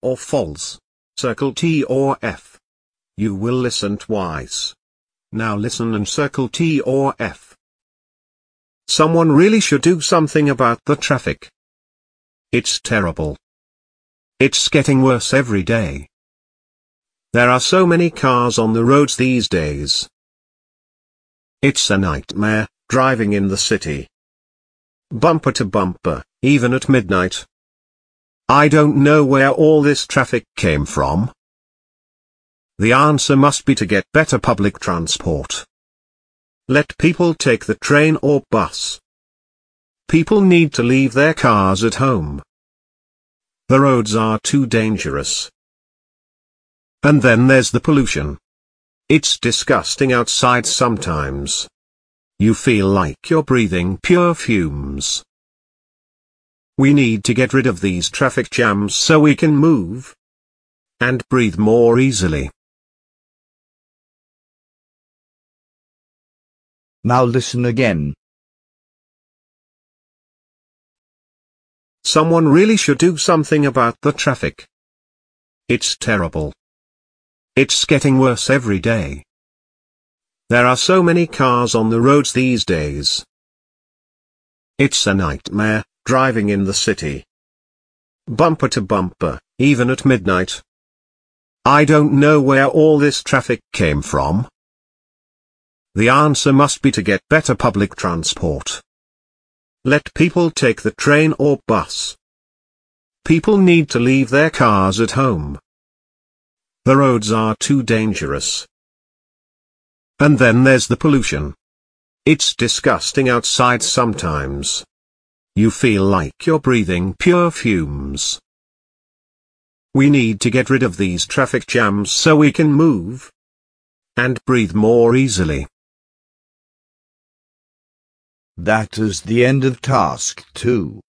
or false. Circle T or F. You will listen twice. Now listen and circle T or F. Someone really should do something about the traffic. It's terrible. It's getting worse every day. There are so many cars on the roads these days. It's a nightmare, driving in the city. Bumper to bumper, even at midnight. I don't know where all this traffic came from. The answer must be to get better public transport. Let people take the train or bus. People need to leave their cars at home. The roads are too dangerous. And then there's the pollution. It's disgusting outside sometimes. You feel like you're breathing pure fumes. We need to get rid of these traffic jams so we can move and breathe more easily. Now listen again. Someone really should do something about the traffic. It's terrible. It's getting worse every day. There are so many cars on the roads these days. It's a nightmare, driving in the city. Bumper to bumper, even at midnight. I don't know where all this traffic came from. The answer must be to get better public transport. Let people take the train or bus. People need to leave their cars at home. The roads are too dangerous. And then there's the pollution. It's disgusting outside sometimes. You feel like you're breathing pure fumes. We need to get rid of these traffic jams so we can move and breathe more easily. That is the end of task 2.